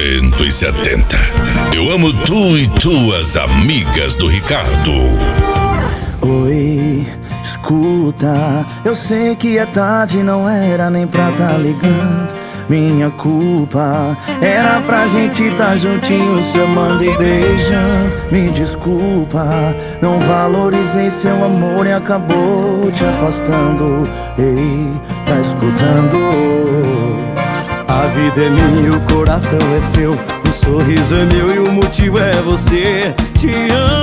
170. Eu amo tu e tuas amigas do Ricardo. Oi, escuta, eu sei que é tarde, não era nem pra tá ligando. Minha culpa, era pra gente tá juntinho, se amando e beijando. Me desculpa, não valorizei seu amor e acabou te afastando. Ei, tá escutando? A vida é minha, o coração é seu, o sorriso é meu e o motivo é você. Te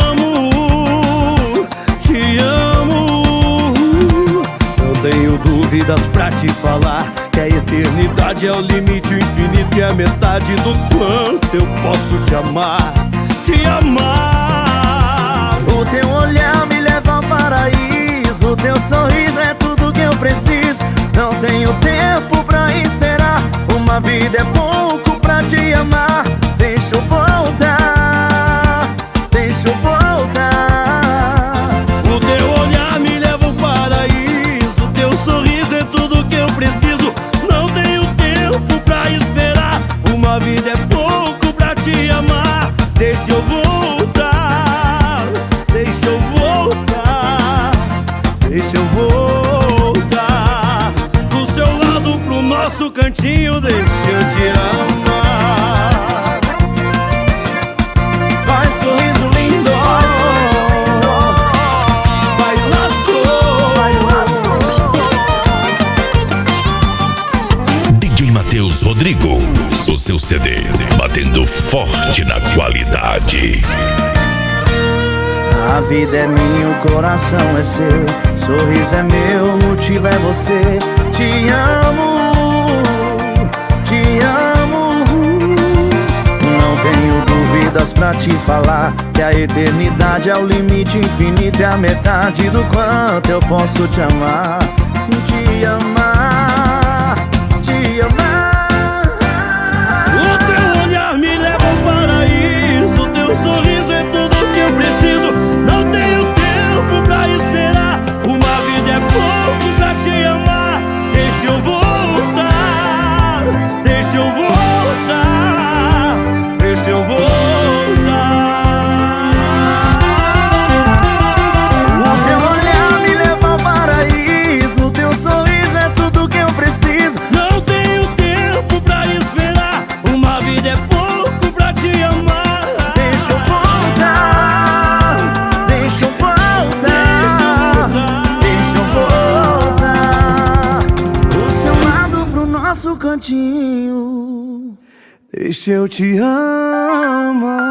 amo, te amo. Não tenho dúvidas pra te falar que a eternidade é o limite, o infinito é a metade do quanto eu posso te amar, te amar. O teu olhar me leva ao paraíso, o teu sorriso é tudo que eu preciso. Não tenho tempo pra esperar, uma vida é pouco pra te amar. Deixa eu voltar, deixa eu voltar. O teu olhar me leva ao paraíso, o teu sorriso é tudo que eu preciso. Não tenho tempo pra esperar, uma vida é pouco pra te amar. Deixa eu voltar, deixa eu voltar, deixa eu voltar do seu lado pro nosso cantinho, deixa eu te amar. Vai, sorriso lindo, Bailaço, DJ Matheus Rodrigo, o seu CD batendo forte na qualidade. a vida é minha, o coração é seu, sorriso é meu, o motivo é você. Te amo, te amo. Não tenho dúvidas pra te falar que a eternidade é o limite, infinito é a metade do quanto eu posso te amar, te amar, te amar. o teu olhar me leva ao paraíso, o teu sorriso é tudo que eu preciso. Não tenho tempo pra esperar, uma vida é pouco pra te amar. Deixa eu voltar, deixa eu voltar, deixa eu voltar. O teu olhar me leva ao paraíso, o teu sorriso é tudo que eu preciso. Não tenho tempo pra esperar, uma vida é pouco pra te amar. Deixa eu voltar, deixa eu voltar, deixa eu voltar do seu lado pro nosso cantinho. Deixa eu te amar.